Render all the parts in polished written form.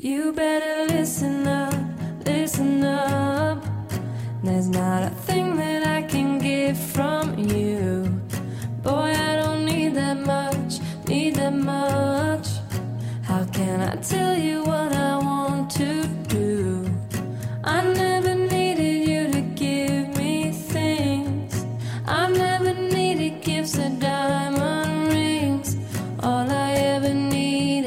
You better listen up, listen up. There's not a thing that I can get from you. Boy, I don't need that much, need that much. How can I tell you what I want to do? I never needed you to give me things. I've never needed gifts or diamond rings. All I ever need,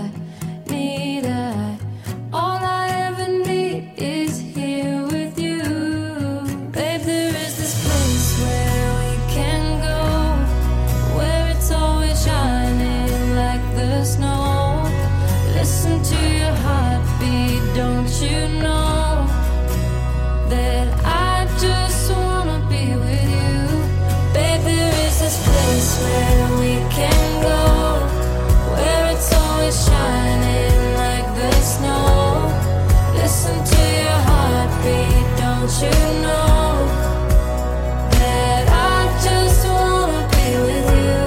all I ever need is here with you. Babe, there is this place where we can go, where it's always shining like the snow. Listen to your heartbeat, don't you know that I just wanna be with you. Babe, there is this place where we can go, where it's always shining like the snow. Listen to your heartbeat, don't you know that I just wanna be with you.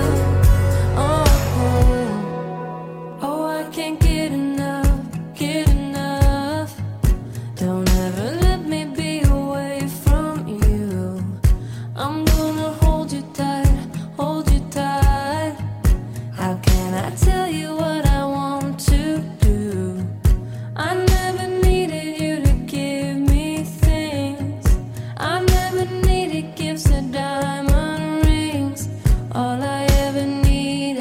Oh, I can't get enough, get enough. Don't ever let me be away from you. I'm gonna hold you tight, hold you tight. How can I tell you what I want to do? I never needed you to give me things. I never needed gifts or diamond rings. All I ever need,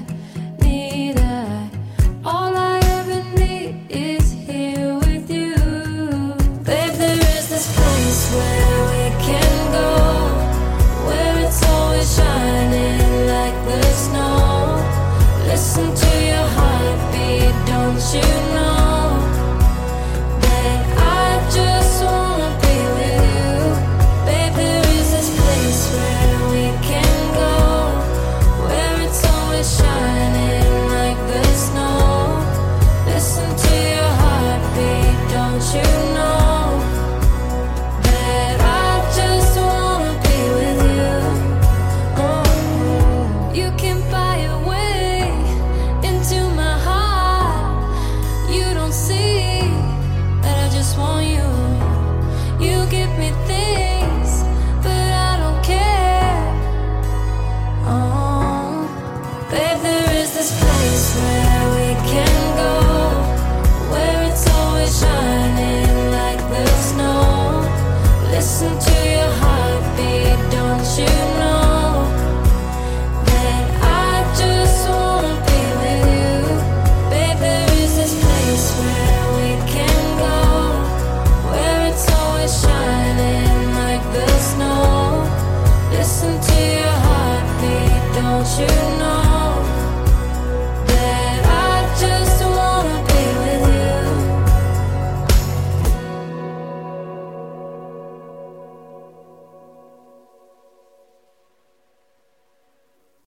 all I ever need is here with you. Babe, there is this place where we can go, where it's always shining like the snow. Listen to your heartbeat, don't you know that I just wanna be with you. Babe, there is this place where we can go, where it's always shining like the snow. Listen to your heartbeat, don't you know that I just wanna be with you. You can buy your way into my heart. You don't see that I just want you. You give me things, but I don't care. Oh, babe, there is this place where we can go, where it's always shining like the snow. Listen to your heartbeat, don't you know that I just wanna be with you. Babe, there is this place where we can go, where it's always shining like the snow. Listen to your heartbeat, don't you know